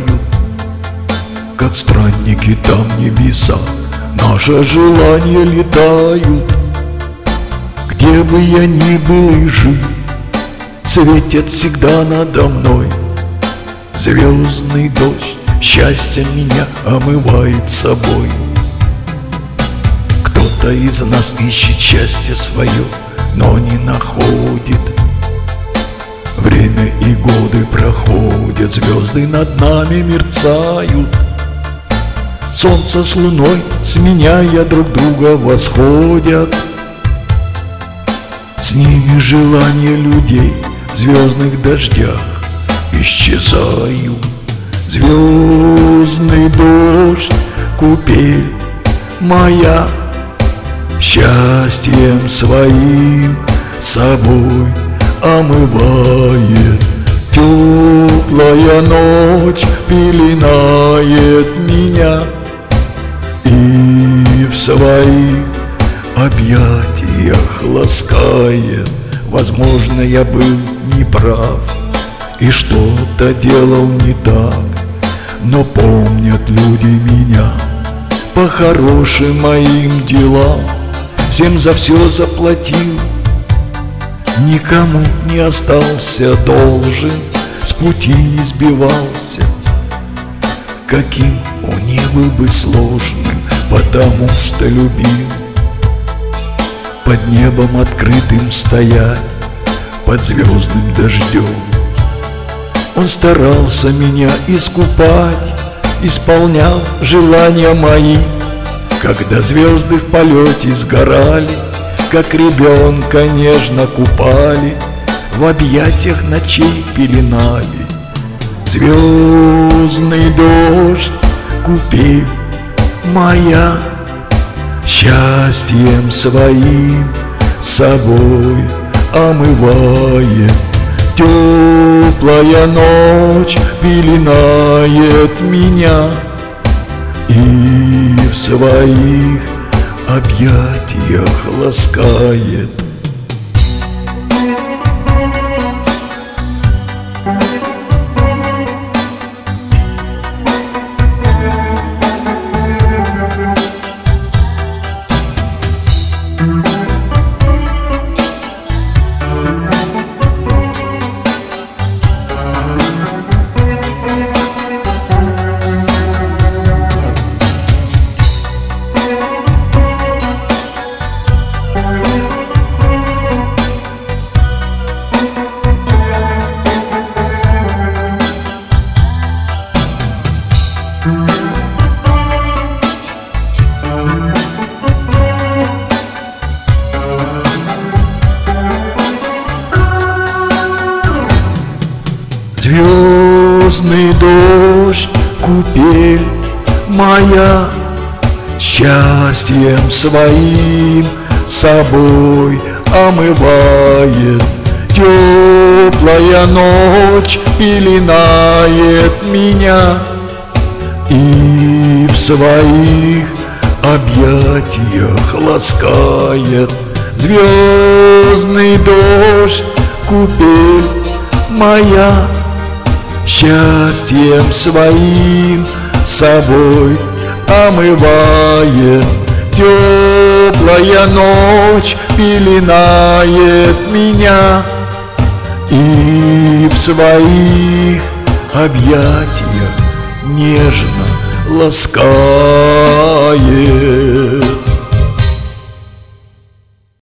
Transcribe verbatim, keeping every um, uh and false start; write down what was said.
летают, как странники там небеса, наши желания летают. Где бы я ни был и жил, светит всегда надо мной. Звездный дождь счастье меня омывает собой. Кто-то из нас ищет счастье свое, но не находит. Время и годы проходят, звезды над нами мерцают. Солнце с луной, сменяя друг друга, восходят. С ними желания людей в звездных дождях исчезают. Звездный дождь, купель моя, счастьем своим собой омывает. Теплая ночь пеленает меня, и в своих объятиях ласкает. Возможно, я был неправ и что-то делал не так, но помнят люди меня по хорошим моим делам. Всем за все заплатил, никому не остался должен, с пути не сбивался. Каким он не был бы сложным, потому что любил. Под небом открытым стоять, под звездным дождем. Он старался меня искупать, исполнял желания мои. Когда звезды в полете сгорали, как ребенка нежно купали, в объятиях ночей пеленали. Звездный дождь, купель моя, счастьем своим собой омывает. Теплая ночь пеленает меня, и в своих объятиях ласкает. Звездный дождь, купель моя, счастьем своим собой омывает. Теплая ночь пеленает меня, и в своих объятиях ласкает. Звездный дождь, купель моя, счастьем своим собой омывает. Теплая ночь пеленает меня, и в своих объятиях нежно ласкает.